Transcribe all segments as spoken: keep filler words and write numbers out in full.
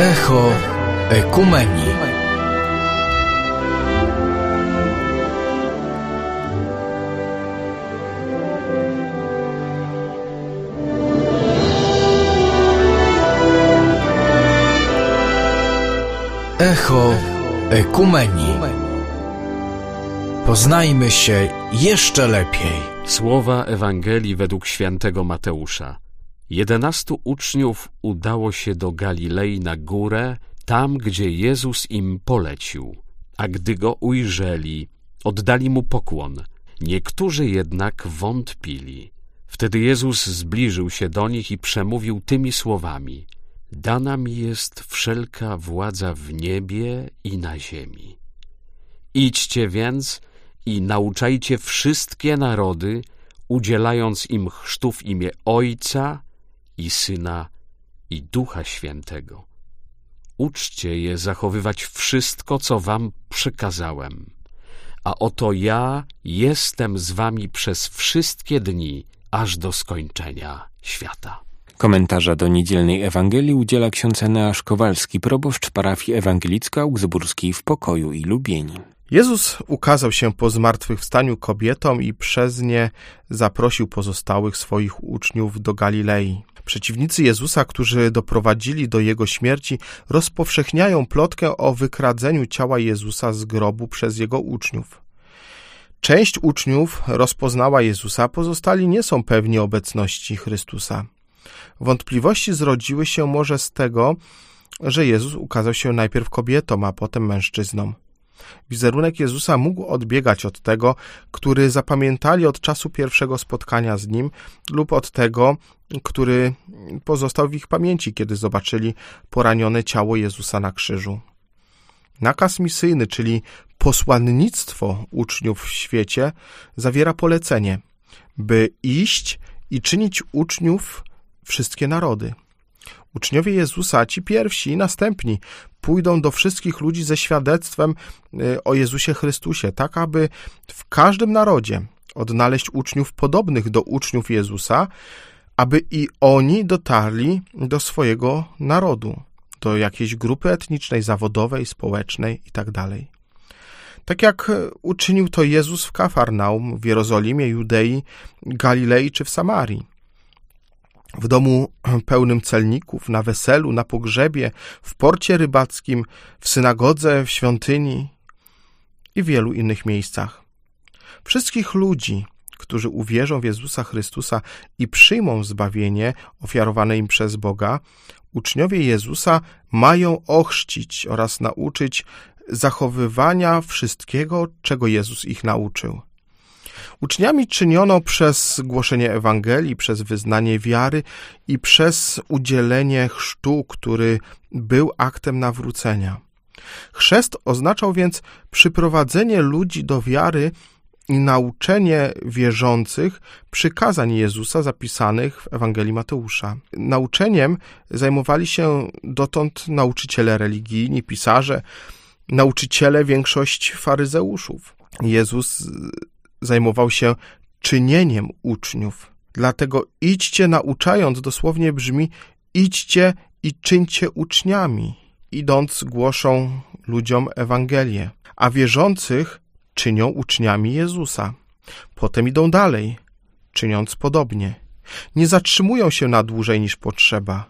Echo Ekumenii. Echo Ekumenii. Poznajmy się jeszcze lepiej. Słowa Ewangelii według świętego Mateusza. Jedenastu uczniów udało się do Galilei na górę, tam, gdzie Jezus im polecił. A gdy go ujrzeli, oddali mu pokłon. Niektórzy jednak wątpili. Wtedy Jezus zbliżył się do nich i przemówił tymi słowami: Dana mi jest wszelka władza w niebie i na ziemi. Idźcie więc i nauczajcie wszystkie narody, udzielając im chrztu w imię Ojca i Syna i Ducha Świętego. Uczcie je zachowywać wszystko, co wam przykazałem. A oto ja jestem z wami przez wszystkie dni, aż do skończenia świata. Komentarza do niedzielnej Ewangelii udziela ksiądz Eneasz Kowalski, proboszcz parafii ewangelicko-augsburskiej w Pokoju i Lubieni. Jezus ukazał się po zmartwychwstaniu kobietom i przez nie zaprosił pozostałych swoich uczniów do Galilei. Przeciwnicy Jezusa, którzy doprowadzili do Jego śmierci, rozpowszechniają plotkę o wykradzeniu ciała Jezusa z grobu przez Jego uczniów. Część uczniów rozpoznała Jezusa, pozostali nie są pewni obecności Chrystusa. Wątpliwości zrodziły się może z tego, że Jezus ukazał się najpierw kobietom, a potem mężczyznom. Wizerunek Jezusa mógł odbiegać od tego, który zapamiętali od czasu pierwszego spotkania z Nim, lub od tego, który pozostał w ich pamięci, kiedy zobaczyli poranione ciało Jezusa na krzyżu. Nakaz misyjny, czyli posłannictwo uczniów w świecie, zawiera polecenie, by iść i czynić uczniów wszystkie narody. Uczniowie Jezusa, ci pierwsi i następni, pójdą do wszystkich ludzi ze świadectwem o Jezusie Chrystusie, tak aby w każdym narodzie odnaleźć uczniów podobnych do uczniów Jezusa, aby i oni dotarli do swojego narodu, do jakiejś grupy etnicznej, zawodowej, społecznej itd. Tak jak uczynił to Jezus w Kafarnaum, w Jerozolimie, Judei, Galilei czy w Samarii. W domu pełnym celników, na weselu, na pogrzebie, w porcie rybackim, w synagodze, w świątyni i w wielu innych miejscach. Wszystkich ludzi, którzy uwierzą w Jezusa Chrystusa i przyjmą zbawienie ofiarowane im przez Boga, uczniowie Jezusa mają ochrzcić oraz nauczyć zachowywania wszystkiego, czego Jezus ich nauczył. Uczniami czyniono przez głoszenie Ewangelii, przez wyznanie wiary i przez udzielenie chrztu, który był aktem nawrócenia. Chrzest oznaczał więc przyprowadzenie ludzi do wiary i nauczenie wierzących przykazań Jezusa zapisanych w Ewangelii Mateusza. Nauczeniem zajmowali się dotąd nauczyciele religijni, pisarze, nauczyciele, większość faryzeuszów. Jezus zajmował się czynieniem uczniów. Dlatego idźcie nauczając dosłownie brzmi idźcie i czyńcie uczniami. Idąc głoszą ludziom Ewangelię, a wierzących czynią uczniami Jezusa. Potem idą dalej, czyniąc podobnie. Nie zatrzymują się na dłużej niż potrzeba.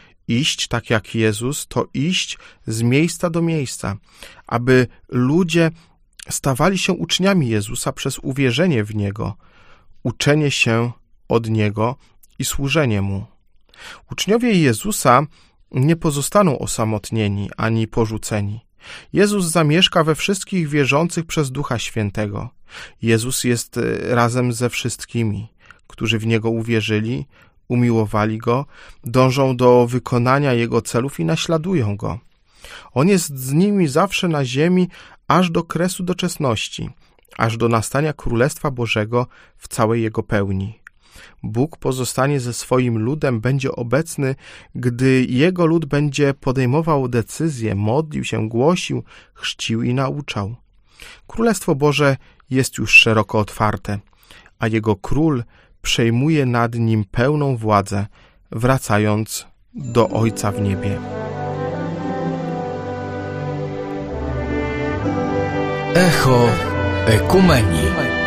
Iść tak jak Jezus to iść z miejsca do miejsca, aby ludzie stawali się uczniami Jezusa przez uwierzenie w Niego, uczenie się od Niego i służenie Mu. Uczniowie Jezusa nie pozostaną osamotnieni ani porzuceni. Jezus zamieszka we wszystkich wierzących przez Ducha Świętego. Jezus jest razem ze wszystkimi, którzy w Niego uwierzyli, umiłowali Go, dążą do wykonania Jego celów i naśladują Go. On jest z nimi zawsze na ziemi, aż do kresu doczesności, aż do nastania Królestwa Bożego w całej Jego pełni. Bóg pozostanie ze swoim ludem, będzie obecny, gdy Jego lud będzie podejmował decyzje, modlił się, głosił, chrzcił i nauczał. Królestwo Boże jest już szeroko otwarte, a Jego Król przejmuje nad nim pełną władzę, wracając do Ojca w niebie. Echo Ekumeni.